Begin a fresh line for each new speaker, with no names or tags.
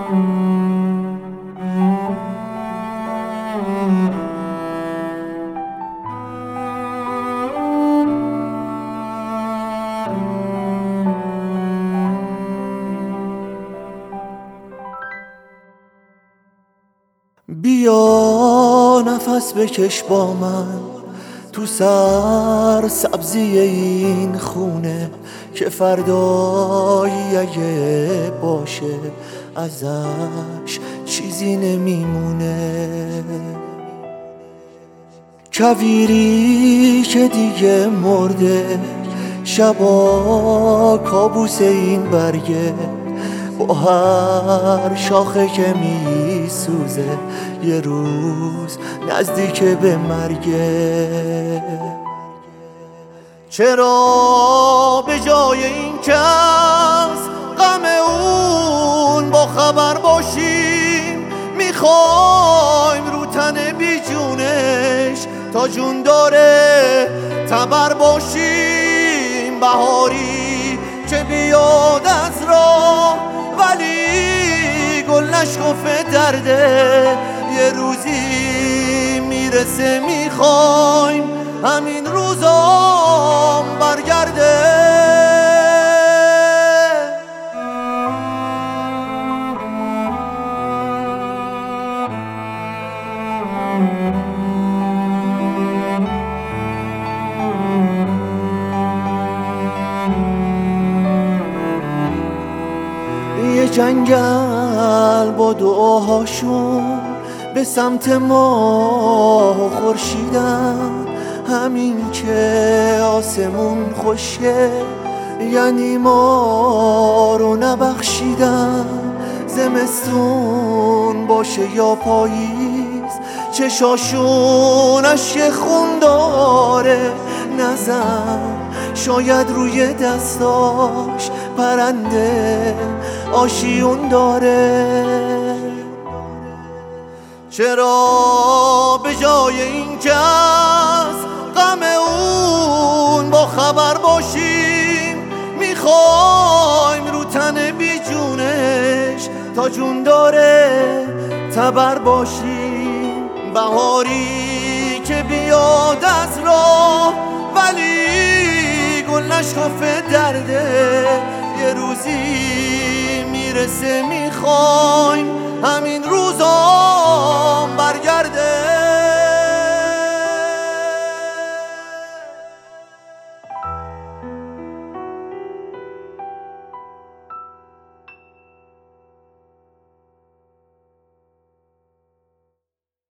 بیا نفس بکش با من تو سر سبزی این خونه که فردایی اگه باشه ازش چیزی نمیمونه. کویری که دیگه مرده، شبا کابوس این برگه، با هر شاخه که میسوزه یه روز نزدیک به مرگه. چرا به جای این که از غم اون با خبر باشیم میخوایم رو تن بی جونش تا جون داره تبر باشیم؟ بهاری که بیاد از راه ولی گل نشکفه درده، یه روزی میرسه میخوایم همین روزام برگرده. یه جنگل با دعاهاشون به سمت ما خورشیدن، همین که آسمون خوشه یعنی ما رو نبخشیدن. زمستون باشه یا پاییز چشاشون اشک خون داره، نزن شاید روی دستاش پرنده آشیون داره. چرا به جای این که از غم اون با خبر باشیم میخوایم رو تن بی جونش تا جون داره تبر باشیم؟ بهاری که بیاد از راه ولی گل نشکفه درده، یه روزی میرسه میخوایم همین